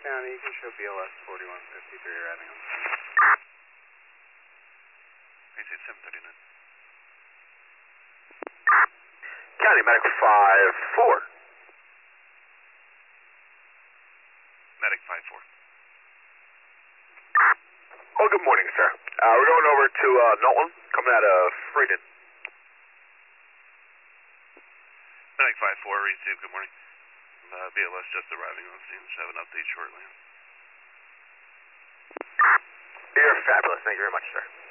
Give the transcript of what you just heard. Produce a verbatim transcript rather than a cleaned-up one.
County, you can show B L S forty-one fifty-three arriving on. Maintain seven thirty-nine. County Medic five four. Medic five four. Oh, good morning, sir. Uh, we're going over to uh, Knowlton, coming out of Freedon. Medic five four, receive, good morning. Uh, B L S just arriving on scene, should have an update shortly. You're fabulous. Thank you very much, sir.